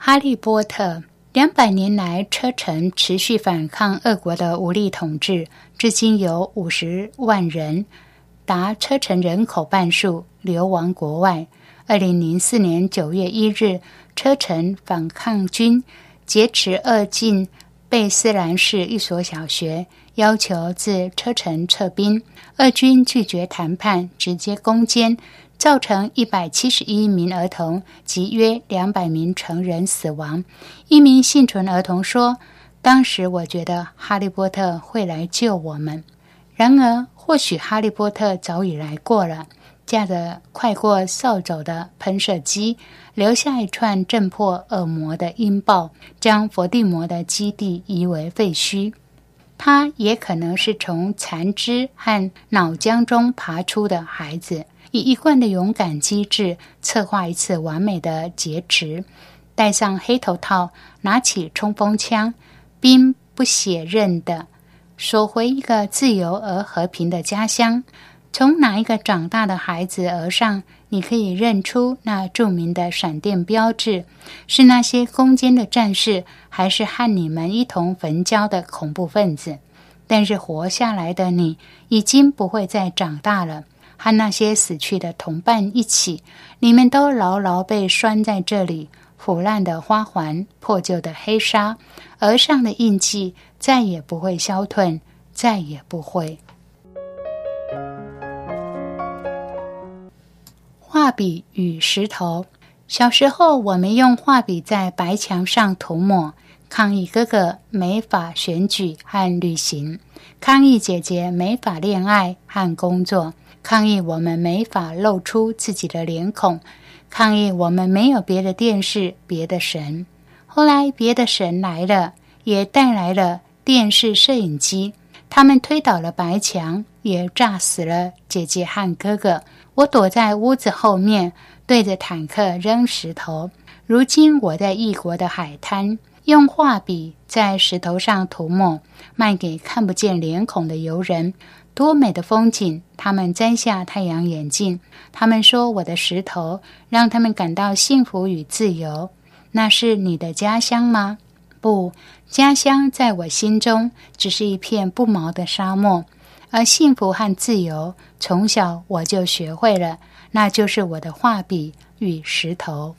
哈利波特200年来，车臣持续反抗俄国的武力统治，至今有50万人，达车臣人口半数，流亡国外。2004年9月1日，车臣反抗军劫持俄境贝斯兰市一所小学，要求自车臣撤兵。俄军拒绝谈判，直接攻坚，造成171名儿童及约200名成人死亡。一名幸存儿童说：“当时我觉得哈利波特会来救我们。”然而，或许哈利波特早已来过了，驾着快过扫帚的喷射机，留下一串震破恶魔的音爆，将伏地魔的基地夷为废墟。他也可能是从残肢和脑浆中爬出的孩子，以一贯的勇敢机智策划一次完美的劫持，戴上黑头套，拿起冲锋枪，兵不血刃地索回一个自由而和平的家乡。从哪一个长大的孩子额上，你可以认出那著名的闪电标志，是那些攻坚的战士，还是和你们一同焚焦的恐怖分子？但是活下来的你已经不会再长大了，和那些死去的同伴一起，你们都牢牢被拴在这里，腐烂的花环，破旧的黑纱，额上的印记再也不会消退，再也不会。画笔与石头。小时候，我们用画笔在白墙上涂抹，抗议哥哥没法选举和旅行，抗议姐姐没法恋爱和工作，抗议我们没法露出自己的脸孔，抗议我们没有别的电视、别的神。后来别的神来了，也带来了电视摄影机，他们推倒了白墙，也炸死了姐姐和哥哥。我躲在屋子后面，对着坦克扔石头。如今我在异国的海滩，用画笔在石头上涂抹，卖给看不见脸孔的游人。多美的风景！他们摘下太阳眼镜，他们说我的石头让他们感到幸福与自由。那是你的家乡吗？不，家乡在我心中只是一片不毛的沙漠，而幸福和自由从小我就学会了，那就是我的画笔与石头。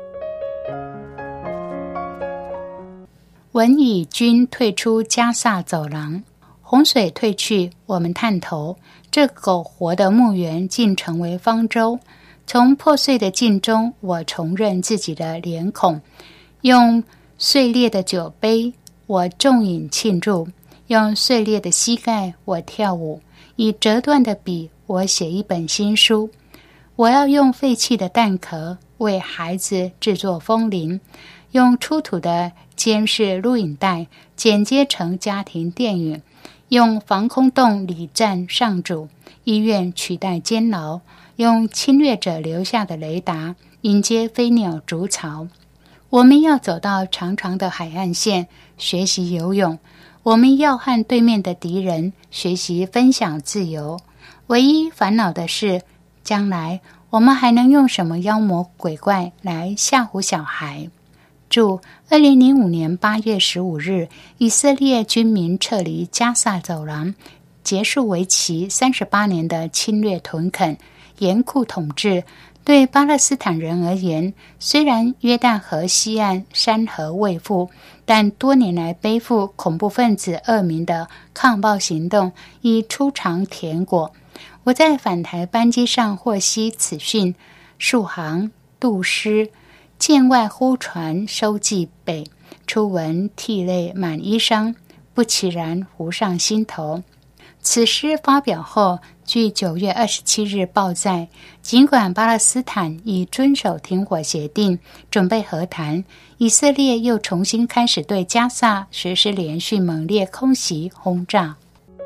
文以军退出加萨走廊，洪水退去，我们探头，这苟活的墓园竟成为方舟。从破碎的镜中，我重认自己的脸孔，用碎裂的酒杯，我重饮庆祝；用碎裂的膝盖，我跳舞；以折断的笔，我写一本新书。我要用废弃的蛋壳为孩子制作风铃，用出土的监视录影带剪接成家庭电影，用防空洞礼赞上主，医院取代监牢，用侵略者留下的雷达迎接飞鸟筑巢。我们要走到长长的海岸线，学习游泳。我们要和对面的敌人学习分享自由。唯一烦恼的是，将来我们还能用什么妖魔鬼怪来吓唬小孩？注：2005年8月15日，以色列军民撤离加萨走廊，结束为期38年的侵略屯垦、严酷统治。对巴勒斯坦人而言，虽然约旦河西岸山河未复，但多年来背负恐怖分子恶名的抗暴行动已初尝甜果。我在返台班机上获悉此讯，数行杜诗，舰外呼船收蓟北，初闻涕泪满衣裳，不其然浮上心头。此诗发表后，据9月27日报载，尽管巴勒斯坦已遵守停火协定，准备和谈，以色列又重新开始对加萨实施连续猛烈空袭轰炸。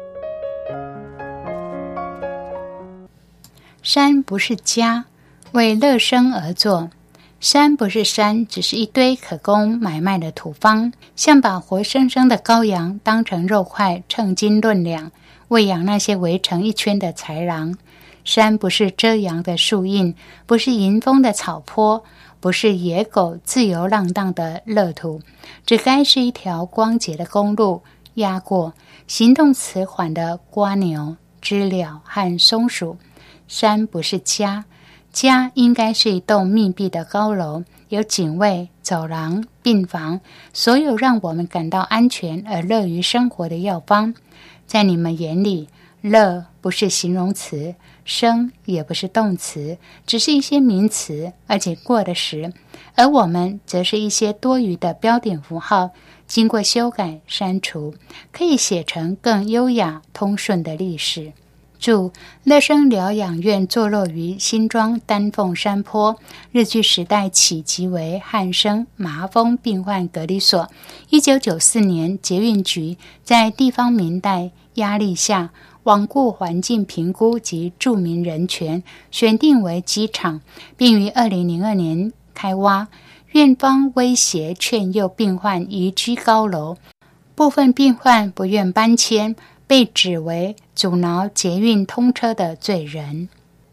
山不是家，为乐生而作。山不是山，只是一堆可供买卖的土方，像把活生生的羔羊当成肉块称斤论两，喂养那些围成一圈的豺狼。山不是遮阳的树荫，不是迎风的草坡， 不是野狗自由浪荡的乐土，只该是一条光洁的公路，压过行动迟缓的蝸牛、知了和松鼠。山不是家，家应该是一栋密闭的高楼，有警卫、走廊、病房，所有让我们感到安全而乐于生活的药方。在你们眼里，乐不是形容词，生也不是动词，只是一些名词，而且过的时，而我们则是一些多余的标点符号，经过修改删除，可以写成更优雅通顺的历史。注：乐生疗养院坐落于新庄丹凤山坡，日据时代起即为汉生麻风病患隔离所。1994年，捷运局在地方民代压力下，罔顾环境评估及住民人权，选定为机场，并于2002年开挖。院方威胁劝诱病患移居高楼，部分病患不愿搬迁，被指为阻挠捷运通车的罪人。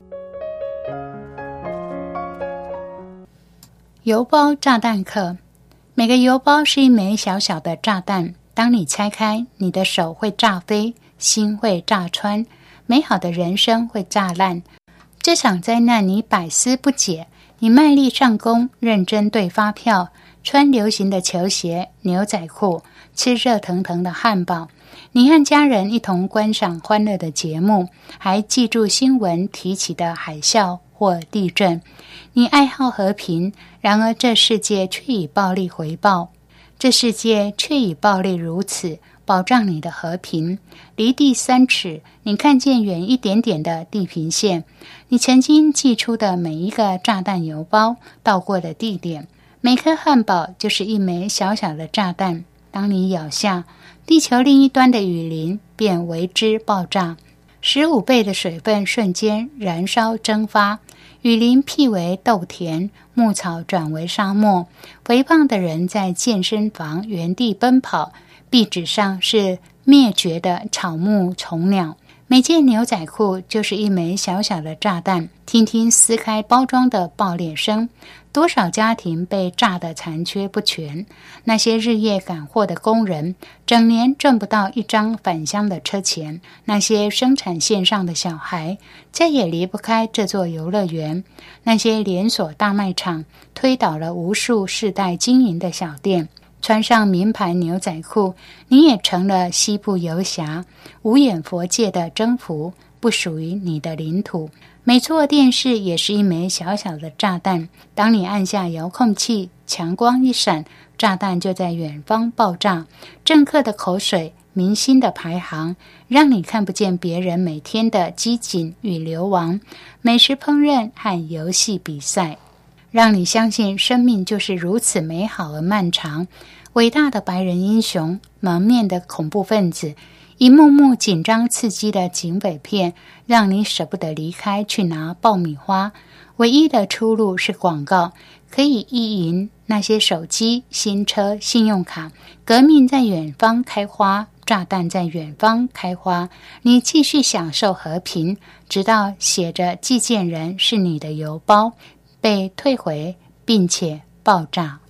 邮包炸弹课。每个邮包是一枚小小的炸弹，当你拆开，你的手会炸飞，心会炸穿，美好的人生会炸烂。这场灾难你百思不解，你卖力上工，认真对发票，穿流行的球鞋、牛仔裤，吃热腾腾的汉堡。你和家人一同观赏欢乐的节目，还记住新闻提起的海啸或地震。你爱好和平，然而这世界却以暴力回报。这世界却以暴力如此保障你的和平。离地3尺，你看见远一点点的地平线。你曾经寄出的每一个炸弹邮包，到过的地点，每颗汉堡就是一枚小小的炸弹。当你咬下，地球另一端的雨林便为之爆炸，15倍的水分瞬间燃烧蒸发，雨林辟为豆田，牧草转为沙漠，肥胖的人在健身房原地奔跑，壁纸上是灭绝的草木虫鸟。每件牛仔裤就是一枚小小的炸弹，听听撕开包装的爆裂声，多少家庭被炸得残缺不全。那些日夜赶货的工人，整年挣不到一张返乡的车钱。那些生产线上的小孩，再也离不开这座游乐园。那些连锁大卖场，推倒了无数世代经营的小店。穿上名牌牛仔裤，你也成了西部游侠，无眼佛界的征服不属于你的领土。每座电视也是一枚小小的炸弹，当你按下遥控器，强光一闪，炸弹就在远方爆炸。政客的口水，明星的排行，让你看不见别人每天的机警与流亡，美食烹饪和游戏比赛，让你相信生命就是如此美好而漫长。伟大的白人英雄，蒙面的恐怖分子，一幕幕紧张刺激的警匪片，让你舍不得离开去拿爆米花。唯一的出路是广告，可以意淫那些手机、新车、信用卡。革命在远方开花，炸弹在远方开花。你继续享受和平，直到写着寄件人是你的邮包被退回并且爆炸。